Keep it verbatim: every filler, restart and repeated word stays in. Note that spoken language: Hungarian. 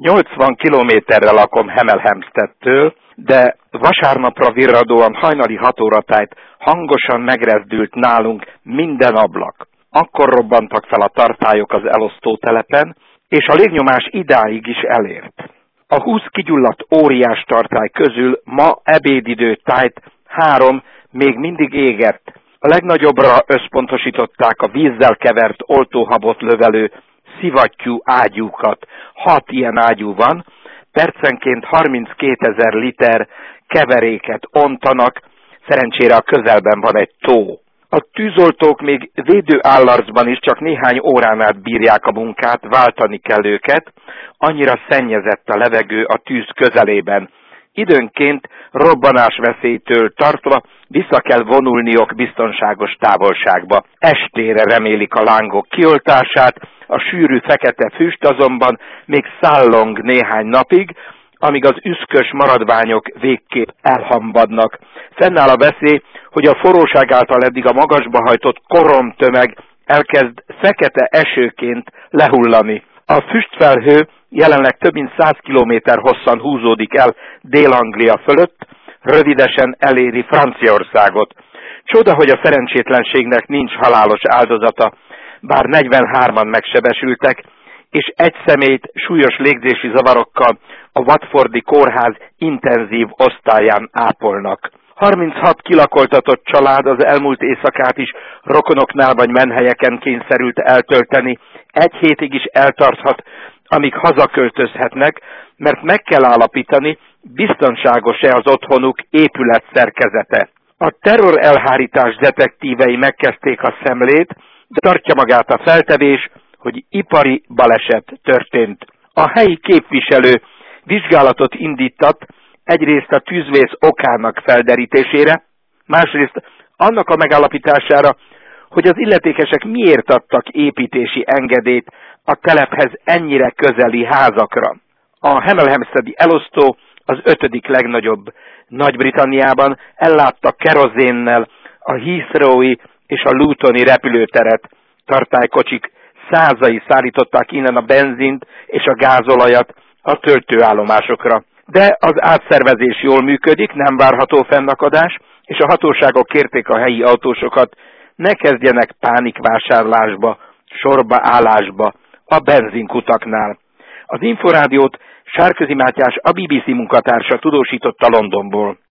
nyolcvan kilométerre lakom Hemel Hempsteadtől, de vasárnapra virradóan hajnali hat óratájt hangosan megrezdült nálunk minden ablak. Akkor robbantak fel a tartályok az elosztótelepen, és a légnyomás idáig is elért. A húsz kigyulladt óriás tartály közül ma ebédidő tájt három még mindig égett. A legnagyobbra összpontosították a vízzel kevert oltóhabot lövelő szivattyú ágyúkat. Hat ilyen ágyú van, percenként harminckétezer liter keveréket ontanak, szerencsére a közelben van egy tó. A tűzoltók még védőállarcban is csak néhány órán át bírják a munkát, váltani kell őket, annyira szennyezett a levegő a tűz közelében. Időnként robbanásveszélytől tartva vissza kell vonulniok biztonságos távolságba. Estére remélik a lángok kioltását, a sűrű fekete füst azonban még szállong néhány napig, amíg az üszkös maradványok végképp elhambadnak. Fennáll a veszély, hogy a forróság által eddig a magasba hajtott koromtömeg elkezd fekete esőként lehullani. A füstfelhő jelenleg több mint száz kilométer hosszan húzódik el Dél-Anglia fölött, rövidesen eléri Franciaországot. Csoda, hogy a szerencsétlenségnek nincs halálos áldozata, bár negyvenhárman megsebesültek, és egy személyt súlyos légzési zavarokkal a Watfordi kórház intenzív osztályán ápolnak. harminchat kilakoltatott család az elmúlt éjszakát is rokonoknál vagy menhelyeken kényszerült eltölteni. Egy hétig is eltarthat, amíg hazaköltözhetnek, mert meg kell állapítani, biztonságos-e az otthonuk épület szerkezete. A terror elhárítás detektívei megkezdték a szemlét, de tartja magát a feltevés, hogy ipari baleset történt. A helyi képviselő vizsgálatot indított egyrészt a tűzvész okának felderítésére, másrészt annak a megállapítására, hogy az illetékesek miért adtak építési engedélyt a telephez ennyire közeli házakra. A Hemel Hempsteadi elosztó az ötödik legnagyobb Nagy-Britanniában, ellátta kerozénnel a Heathrow-i és a Lutoni repülőteret. Tartálykocsik százai szállították innen a benzint és a gázolajat a töltőállomásokra. De az átszervezés jól működik, nem várható fennakadás, és a hatóságok kérték a helyi autósokat, ne kezdjenek pánikvásárlásba, sorba állásba a benzinkutaknál. Az Inforádiót Sárközi Mátyás, a bé bé cé munkatársa tudósította Londonból.